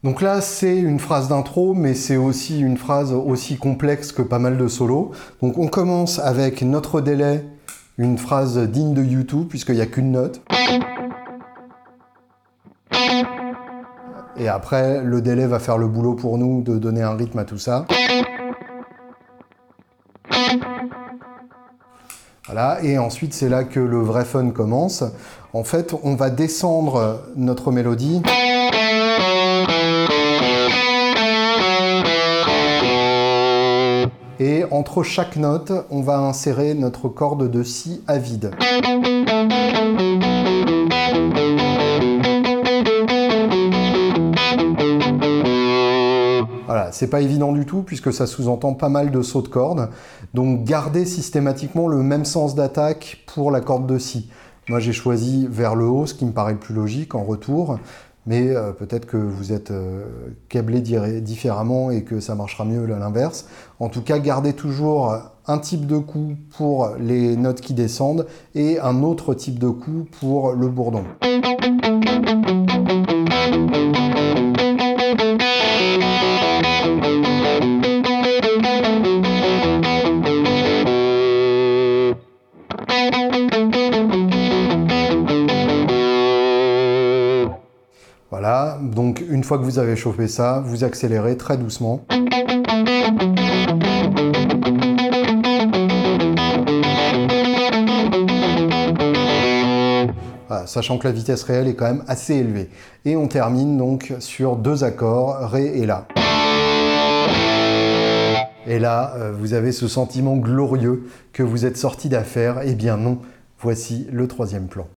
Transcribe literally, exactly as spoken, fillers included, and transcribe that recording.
Donc là, c'est une phrase d'intro, mais c'est aussi une phrase aussi complexe que pas mal de solos. Donc on commence avec notre délai, une phrase digne de U deux, puisqu'il n'y a qu'une note. Et après, le délai va faire le boulot pour nous de donner un rythme à tout ça. Voilà, et ensuite c'est là que le vrai fun commence. En fait, on va descendre notre mélodie. Et entre chaque note, on va insérer notre corde de si à vide. Voilà, c'est pas évident du tout puisque ça sous-entend pas mal de sauts de cordes. Donc gardez systématiquement le même sens d'attaque pour la corde de si. Moi j'ai choisi vers le haut, ce qui me paraît le plus logique en retour. Mais euh, peut-être que vous êtes euh, câblé différemment et que ça marchera mieux à l'inverse. En tout cas, gardez toujours un type de coup pour les notes qui descendent et un autre type de coup pour le bourdon. Voilà, donc une fois que vous avez chauffé ça, vous accélérez très doucement. Voilà, sachant que la vitesse réelle est quand même assez élevée. Et on termine donc sur deux accords, Ré et La. Et là, vous avez ce sentiment glorieux que vous êtes sorti d'affaire. Eh bien non, voici le troisième plan.